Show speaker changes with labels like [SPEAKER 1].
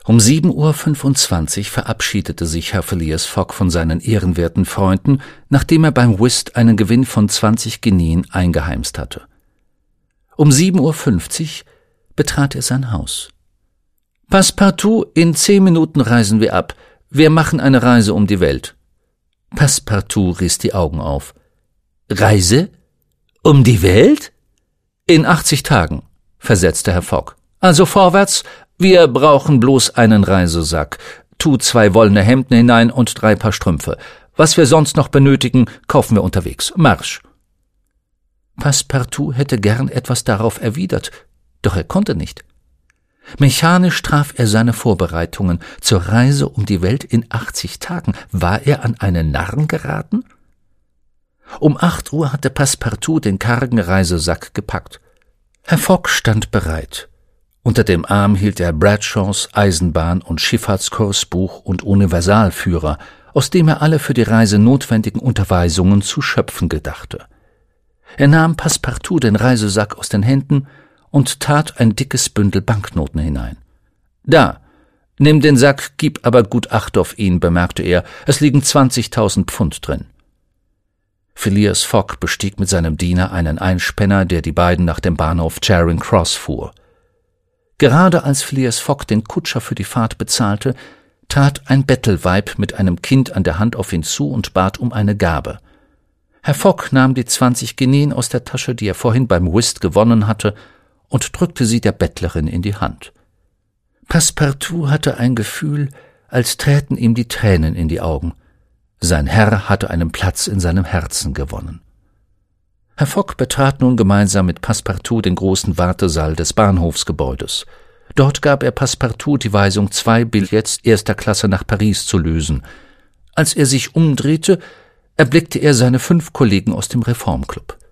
[SPEAKER 1] Um 7:25 Uhr verabschiedete sich Herr Phileas Fogg von seinen ehrenwerten Freunden, nachdem er beim Whist einen Gewinn von 20 Guineen eingeheimst hatte. Um 7:50 Uhr betrat er sein Haus. »Passepartout, in 10 Minuten reisen wir ab. Wir machen eine Reise um die Welt.« Passepartout riss die Augen auf. »Reise? Um die Welt?« »In 80 Tagen«, versetzte Herr Fogg. »Also vorwärts, wir brauchen bloß einen Reisesack. Tu 2 wollene Hemden hinein und 3 Paar Strümpfe. Was wir sonst noch benötigen, kaufen wir unterwegs. Marsch!« Passepartout hätte gern etwas darauf erwidert, doch er konnte nicht. Mechanisch traf er seine Vorbereitungen zur Reise um die Welt in 80 Tagen. War er an einen Narren geraten? Um 8 Uhr hatte Passepartout den kargen Reisesack gepackt. Herr Fogg stand bereit. Unter dem Arm hielt er Bradshaws Eisenbahn- und Schifffahrtskursbuch und Universalführer, aus dem er alle für die Reise notwendigen Unterweisungen zu schöpfen gedachte. Er nahm Passepartout den Reisesack aus den Händen und tat ein dickes Bündel Banknoten hinein. »Da, nimm den Sack, gib aber gut Acht auf ihn«, bemerkte er, »es liegen 20.000 Pfund drin.« Phileas Fogg bestieg mit seinem Diener einen Einspänner, der die beiden nach dem Bahnhof Charing Cross fuhr. Gerade als Phileas Fogg den Kutscher für die Fahrt bezahlte, trat ein Bettelweib mit einem Kind an der Hand auf ihn zu und bat um eine Gabe. Herr Fogg nahm die 20 Guineen aus der Tasche, die er vorhin beim Whist gewonnen hatte, und drückte sie der Bettlerin in die Hand. Passepartout hatte ein Gefühl, als träten ihm die Tränen in die Augen. Sein Herr hatte einen Platz in seinem Herzen gewonnen. Herr Fogg betrat nun gemeinsam mit Passepartout den großen Wartesaal des Bahnhofsgebäudes. Dort gab er Passepartout die Weisung, 2 Billets 1. Klasse nach Paris zu lösen. Als er sich umdrehte, erblickte er seine 5 Kollegen aus dem Reformclub.